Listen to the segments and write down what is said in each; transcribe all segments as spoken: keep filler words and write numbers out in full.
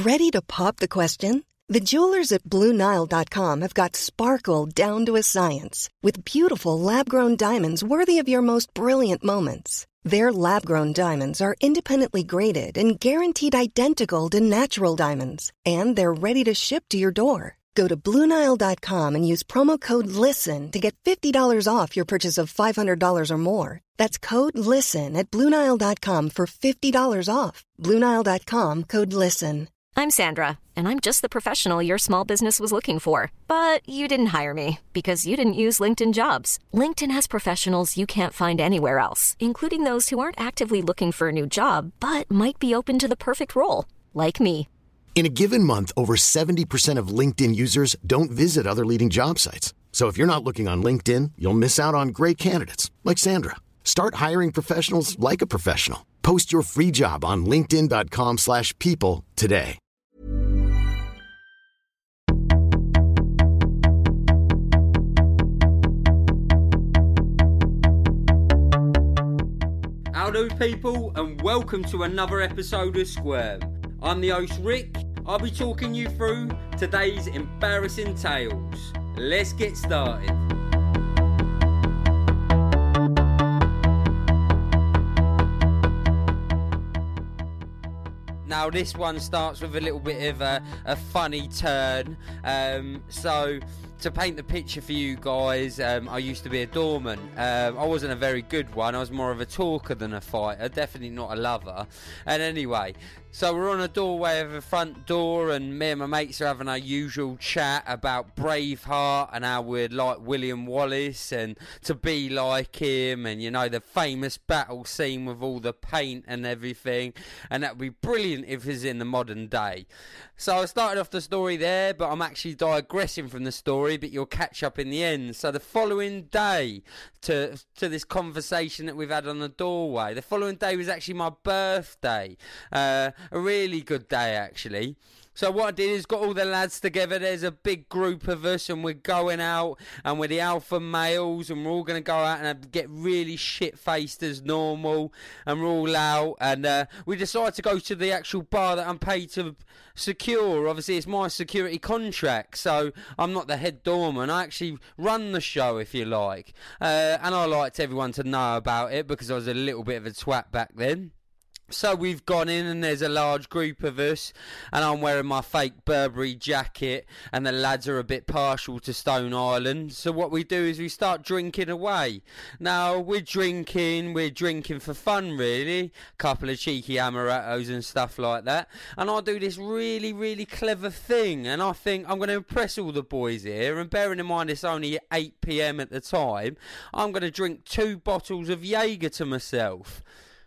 Ready to pop the question? The jewelers at Blue Nile dot com have got sparkle down to a science with beautiful lab-grown diamonds worthy of your most brilliant moments. Their lab-grown diamonds are independently graded and guaranteed identical to natural diamonds, and they're ready to ship to your door. Go to Blue Nile dot com and use promo code LISTEN to get fifty dollars off your purchase of five hundred dollars or more. That's code LISTEN at Blue Nile dot com for fifty dollars off. Blue Nile dot com, code LISTEN. I'm Sandra, and I'm just the professional your small business was looking for. But you didn't hire me because you didn't use LinkedIn Jobs. LinkedIn has professionals you can't find anywhere else, including those who aren't actively looking for a new job, but might be open to the perfect role, like me. In a given month, over seventy percent of LinkedIn users don't visit other leading job sites. So if you're not looking on LinkedIn, you'll miss out on great candidates like Sandra. Start hiring professionals like a professional. Post your free job on linkedin dot com slash people today. Howdy people, and welcome to another episode of Squirm. I'm the host Rick. I'll be talking you through today's embarrassing tales. Let's get started. Now this one starts with a little bit of a, a funny turn. Um, so to paint the picture for you guys, um, I used to be a doorman. Um, I wasn't a very good one. I was more of a talker than a fighter. Definitely not a lover. And anyway, so we're on a doorway of a front door, and me and my mates are having our usual chat about Braveheart and how we'd like William Wallace and to be like him, and you know, the famous battle scene with all the paint and everything, and that would be brilliant if it's in the modern day. So I started off the story there, but I'm actually digressing from the story, but you'll catch up in the end. So the following day to to this conversation that we've had on the doorway, the following day was actually my birthday. Uh, a really good day, actually. So what I did is got all the lads together. There's a big group of us, and we're going out, and we're the alpha males, and we're all going to go out and get really shit-faced as normal, and we're all out, and uh, we decided to go to the actual bar that I'm paid to secure. Obviously, it's my security contract, so I'm not the head doorman. I actually run the show, if you like, uh, and I liked everyone to know about it because I was a little bit of a twat back then. So we've gone in, and there's a large group of us, and I'm wearing my fake Burberry jacket, and the lads are a bit partial to Stone Island. So what we do is we start drinking away. Now, we're drinking, we're drinking for fun, really. A couple of cheeky amarettos and stuff like that. And I do this really, really clever thing, and I think I'm going to impress all the boys here. And bearing in mind it's only eight p.m. at the time, I'm going to drink two bottles of Jaeger to myself.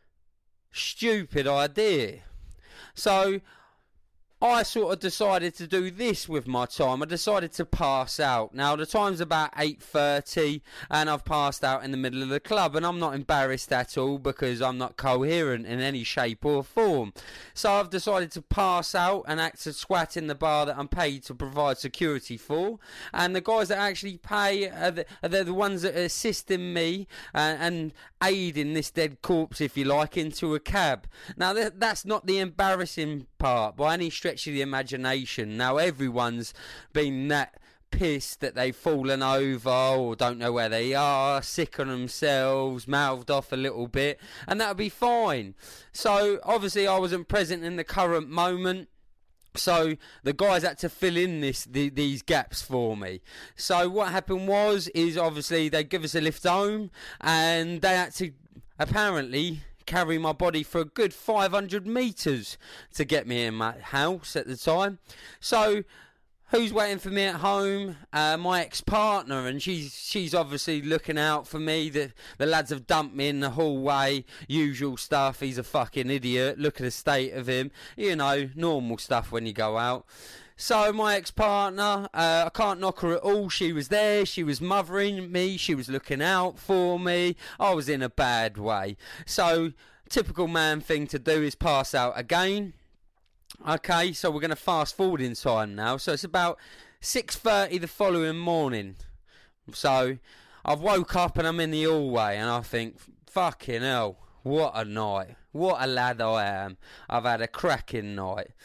Stupid idea. So I sort of decided to do this with my time. I decided to pass out. Now the time's about eight thirty, and I've passed out in the middle of the club, and I'm not embarrassed at all because I'm not coherent in any shape or form. So I've decided to pass out and act as swat in the bar that I'm paid to provide security for, and the guys that actually pay are the, are the ones that are assisting me uh, and aiding this dead corpse, if you like, into a cab. Now th- that's not the embarrassing part by any stretch of the imagination. Now everyone's been that pissed that they've fallen over or don't know where they are, sick on themselves, mouthed off a little bit, and that'll be fine. So obviously I wasn't present in the current moment, so the guys had to fill in this the, these gaps for me. So what happened was is obviously they give us a lift home, and they had to apparently carry my body for a good five hundred metres to get me in my house at the time. So who's waiting for me at home? Uh, my ex-partner, and she's she's obviously looking out for me. The, the lads have dumped me in the hallway, usual stuff. He's a fucking idiot, look at the state of him, you know, normal stuff when you go out. So my ex-partner, uh, I can't knock her at all. She was there, she was mothering me, she was looking out for me. I was in a bad way. So typical man thing to do is pass out again. Okay, so we're going to fast forward in time now. So it's about six thirty the following morning. So I've woke up and I'm in the hallway, and I think, fucking hell, what a night. What a lad I am. I've had a cracking night.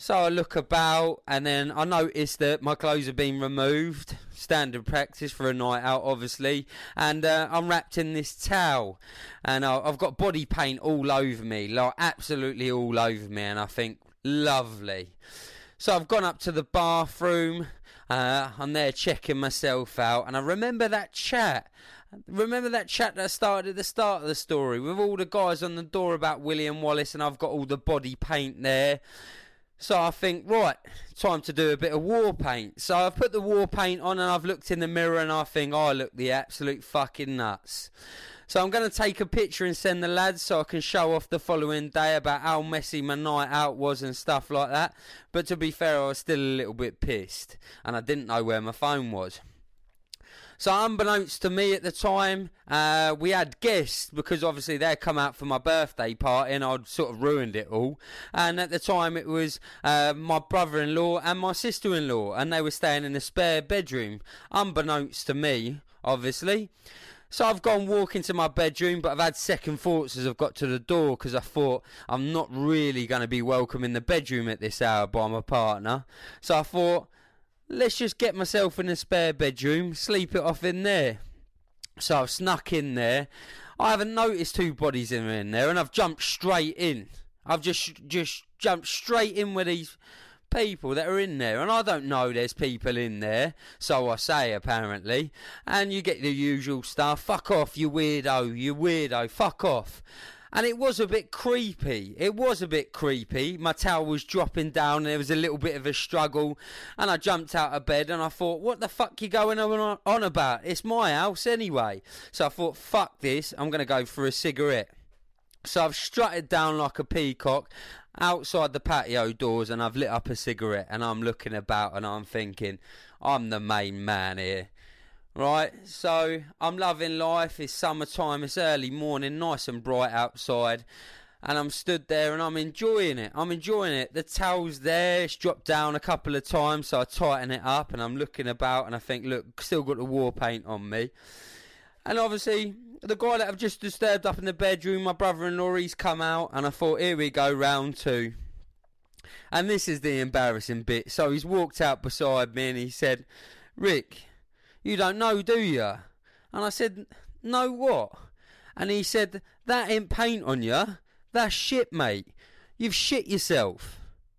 So I look about, and then I notice that my clothes have been removed. Standard practice for a night out, obviously. And uh, I'm wrapped in this towel. And I, I've got body paint all over me, like absolutely all over me. And I think, lovely. So I've gone up to the bathroom. Uh, I'm there checking myself out. And I remember that chat. Remember that chat that started at the start of the story with all the guys on the door about William Wallace, and I've got all the body paint there. So I think, right, time to do a bit of war paint. So I've put the war paint on and I've looked in the mirror and I think, oh, I look the absolute fucking nuts. So I'm going to take a picture and send the lads so I can show off the following day about how messy my night out was and stuff like that. But to be fair, I was still a little bit pissed and I didn't know where my phone was. So unbeknownst to me at the time, uh, we had guests because obviously they'd come out for my birthday party and I'd sort of ruined it all. And at the time it was uh, my brother-in-law and my sister-in-law, and they were staying in a spare bedroom, unbeknownst to me, obviously. So I've gone walk into my bedroom, but I've had second thoughts as I've got to the door because I thought I'm not really going to be welcome in the bedroom at this hour by my partner. So I thought, let's just get myself in a spare bedroom, sleep it off in there. So I've snuck in there. I haven't noticed two bodies in there, and I've jumped straight in. I've just just jumped straight in with these people that are in there, and I don't know there's people in there, so I say apparently. And you get the usual stuff, fuck off you weirdo, you weirdo, fuck off. And it was a bit creepy. It was a bit creepy. My towel was dropping down and there was a little bit of a struggle. And I jumped out of bed and I thought, what the fuck you going on, on about? It's my house anyway. So I thought, fuck this. I'm going to go for a cigarette. So I've strutted down like a peacock outside the patio doors and I've lit up a cigarette. And I'm looking about and I'm thinking, I'm the main man here. Right, so I'm loving life. It's summertime, it's early morning, nice and bright outside, and I'm stood there and I'm enjoying it. I'm enjoying it. The towel's there, it's dropped down a couple of times, so I tighten it up and I'm looking about and I think, look, still got the war paint on me. And obviously, the guy that I've just disturbed up in the bedroom, my brother-in-law, he's come out, and I thought, here we go, round two. And this is the embarrassing bit. So he's walked out beside me and he said, Rick, you don't know, do you? And I said, no what? And he said, that ain't paint on you. That's shit, mate. You've shit yourself.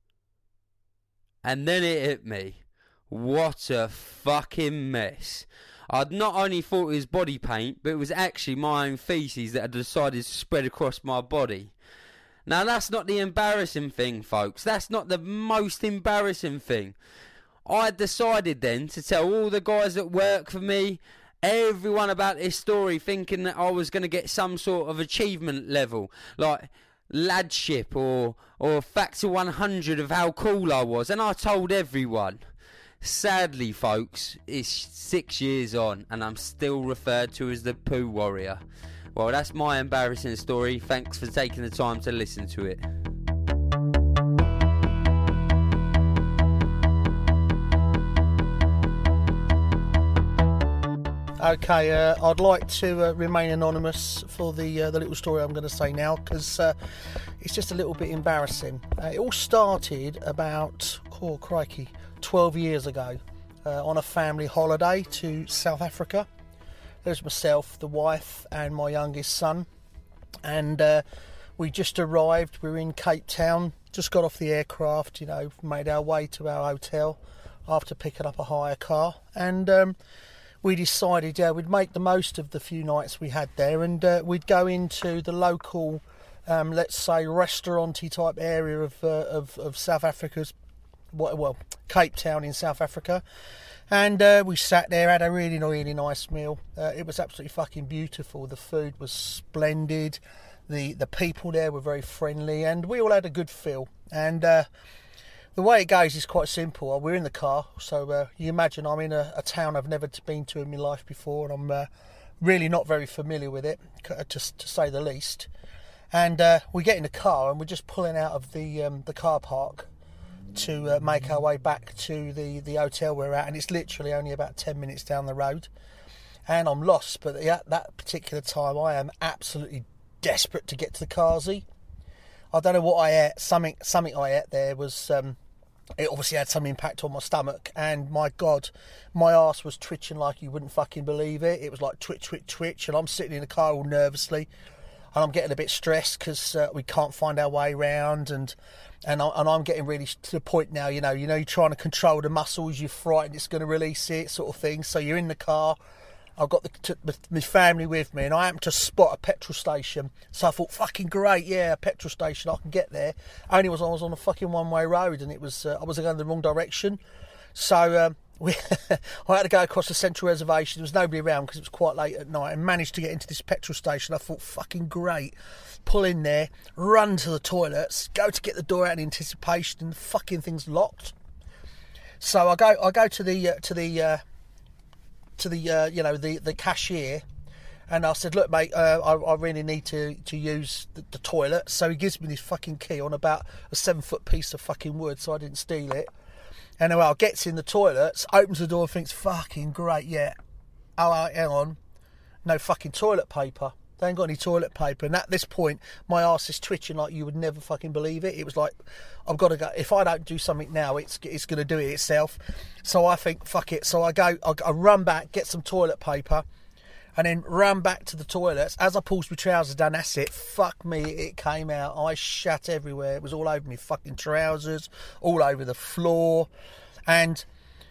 And then it hit me. What a fucking mess. I'd not only thought it was body paint, but it was actually my own feces that had decided to spread across my body. Now that's not the embarrassing thing, folks. That's not the most embarrassing thing. I decided then to tell all the guys that work for me, everyone about this story, thinking that I was going to get some sort of achievement level, like ladship or or factor one hundred of how cool I was, and I told everyone. Sadly, folks, it's six years on and I'm still referred to as the poo warrior. Well, that's my embarrassing story. Thanks for taking the time to listen to it. Okay, uh, I'd like to uh, remain anonymous for the uh, the little story I'm going to say now, because uh, it's just a little bit embarrassing. Uh, it all started about, oh crikey, twelve years ago uh, on a family holiday to South Africa. There's myself, the wife and my youngest son, and uh, we just arrived. We were in Cape Town, just got off the aircraft, you know, made our way to our hotel after picking up a hire car, and um, we decided uh, we'd make the most of the few nights we had there, and uh, we'd go into the local, um, let's say, restaurant-y type area of, uh, of of South Africa's, well, Cape Town in South Africa. And uh, we sat there, had a really, really nice meal. Uh, it was absolutely fucking beautiful. The food was splendid. The the people there were very friendly, and we all had a good feel. And uh, the way it goes is quite simple. We're in the car, so uh, you imagine I'm in a, a town I've never been to in my life before, and I'm uh, really not very familiar with it, to, to say the least. And uh, we get in the car, and we're just pulling out of the um, the car park to uh, make our way back to the, the hotel we're at, and it's literally only about ten minutes down the road. And I'm lost, but at that particular time I am absolutely desperate to get to the Carsey. I don't know what I ate. Something something I ate there was um, it obviously had some impact on my stomach, and my God, my arse was twitching like you wouldn't fucking believe it. It was like twitch, twitch, twitch, and I'm sitting in the car all nervously, and I'm getting a bit stressed because uh, we can't find our way round, and and, I, and I'm getting really to the point now, you know, you know, you're trying to control the muscles, you're frightened it's going to release it, sort of thing. So you're in the car. I've got the, t- my family with me, and I happened to spot a petrol station. So I thought, fucking great, yeah, a petrol station, I can get there. Only was I was on a fucking one-way road, and it was uh, I was going the wrong direction. So um, we, I had to go across the central reservation. There was nobody around because it was quite late at night, and managed to get into this petrol station. I thought, fucking great. Pull in there, run to the toilets, go to get the door out in anticipation, and the fucking thing's locked. So I go, I go to the uh, to the. Uh, to the uh, you know the, the cashier, and I said, look mate, uh, I, I really need to, to use the, the toilet. So he gives me this fucking key on about a seven foot piece of fucking wood, so I didn't steal it. And well, gets in the toilets, opens the door and thinks, fucking great, yeah. Oh, hang on, no fucking toilet paper. They ain't got any toilet paper. And at this point, my arse is twitching like you would never fucking believe it. It was like, I've got to go. If I don't do something now, it's it's going to do it itself. So I think, fuck it. So I go, I, I run back, get some toilet paper, and then run back to the toilets. As I pulls my trousers down, that's it. Fuck me, it came out. I shat everywhere. It was all over me fucking trousers, all over the floor. And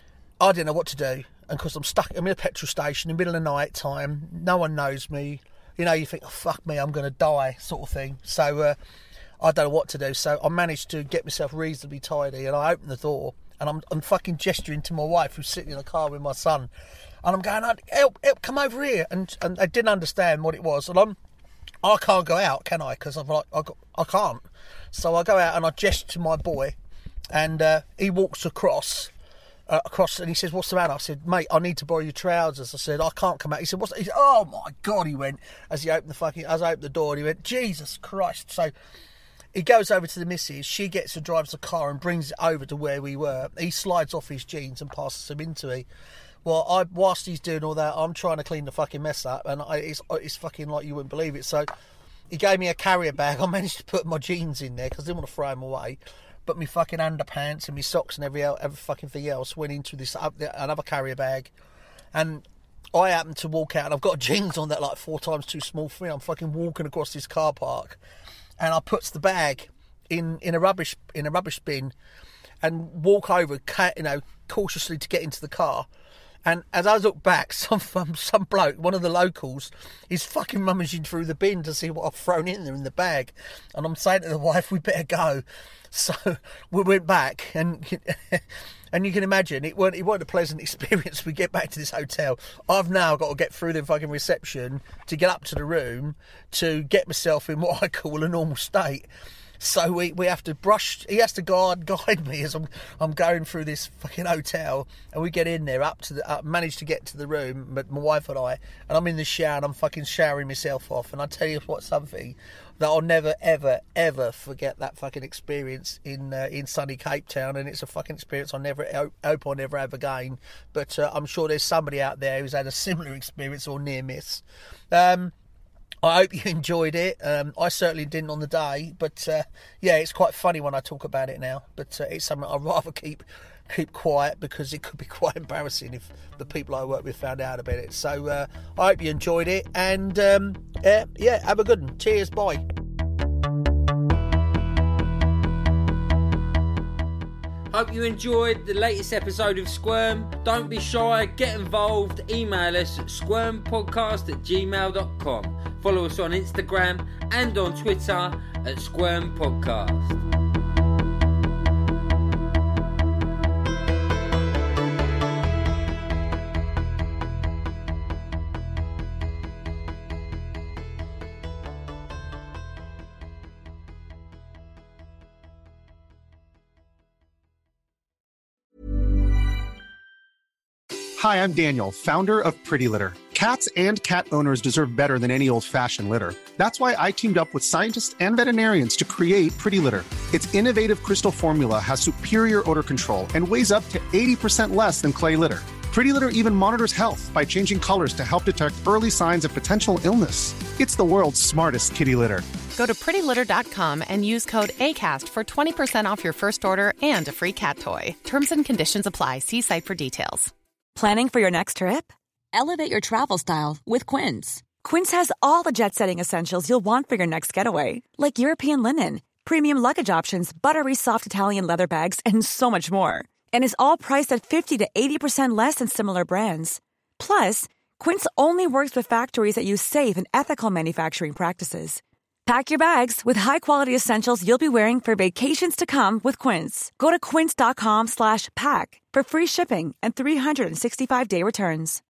I didn't know what to do. And because I'm stuck, I'm in a petrol station in the middle of the night time. No one knows me. You know, you think, oh, fuck me, I'm going to die, sort of thing. So uh, I don't know what to do. So I managed to get myself reasonably tidy, and I opened the door, and I'm, I'm fucking gesturing to my wife who's sitting in the car with my son. And I'm going, help, help, come over here. And and they didn't understand what it was. And I'm, I can't go out, can I? Because I'm like, I, got, I can't. So I go out and I gesture to my boy, and uh, he walks across. Uh, across, and he says, what's the matter? I said, mate, I need to borrow your trousers. I said, I can't come out. He said, what's that? He said, oh my God, he went, as he opened the fucking, as I opened the door, and he went, Jesus Christ. So he goes over to the missus, she gets and drives the car and brings it over to where we were. He slides off his jeans and passes them into me. Well, I, whilst he's doing all that, I'm trying to clean the fucking mess up, and I, it's, it's fucking like you wouldn't believe it. So he gave me a carrier bag. I managed to put my jeans in there because I didn't want to throw them away. But my fucking underpants and my socks and every, every fucking thing else went into this another carrier bag. And I happened to walk out, and I've got jeans on that like four times too small for me. I'm fucking walking across this car park, and I puts the bag in, in a rubbish in a rubbish bin, and walk over, you know, cautiously to get into the car. And as I look back, some some bloke, one of the locals, is fucking rummaging through the bin to see what I've thrown in there in the bag. And I'm saying to the wife, we better go. So we went back, and and you can imagine, it weren't, it weren't a pleasant experience. We get back to this hotel. I've now got to get through the fucking reception to get up to the room to get myself in what I call a normal state. So we, we have to brush, he has to guide guide me as I'm I'm going through this fucking hotel, and we get in there, up to the, uh, manage to get to the room, but my wife and I, and I'm in the shower, and I'm fucking showering myself off, and I tell you what, something that I'll never, ever, ever forget that fucking experience in uh, in sunny Cape Town, and it's a fucking experience I'll never, hope I'll never have again, but uh, I'm sure there's somebody out there who's had a similar experience or near miss. Um... I hope you enjoyed it. Um, I certainly didn't on the day, but uh, yeah, it's quite funny when I talk about it now. But uh, it's something I'd rather keep keep quiet, because it could be quite embarrassing if the people I work with found out about it. So uh, I hope you enjoyed it, and um, yeah, yeah, have a good one. Cheers, bye. Hope you enjoyed the latest episode of Squirm. Don't be shy, get involved, email us at squirmpodcast at gmail dot com. Follow us on Instagram and on Twitter at Squirm Podcast. Hi, I'm Daniel, founder of Pretty Litter. Cats and cat owners deserve better than any old-fashioned litter. That's why I teamed up with scientists and veterinarians to create Pretty Litter. Its innovative crystal formula has superior odor control and weighs up to eighty percent less than clay litter. Pretty Litter even monitors health by changing colors to help detect early signs of potential illness. It's the world's smartest kitty litter. Go to pretty litter dot com and use code ACAST for twenty percent off your first order and a free cat toy. Terms and conditions apply. See site for details. Planning for your next trip? Elevate your travel style with Quince. Quince has all the jet-setting essentials you'll want for your next getaway, like European linen, premium luggage options, buttery soft Italian leather bags, and so much more. And is all priced at fifty to eighty percent less than similar brands. Plus, Quince only works with factories that use safe and ethical manufacturing practices. Pack your bags with high-quality essentials you'll be wearing for vacations to come with Quince. Go to quince dot com slash pack for free shipping and three sixty-five day returns.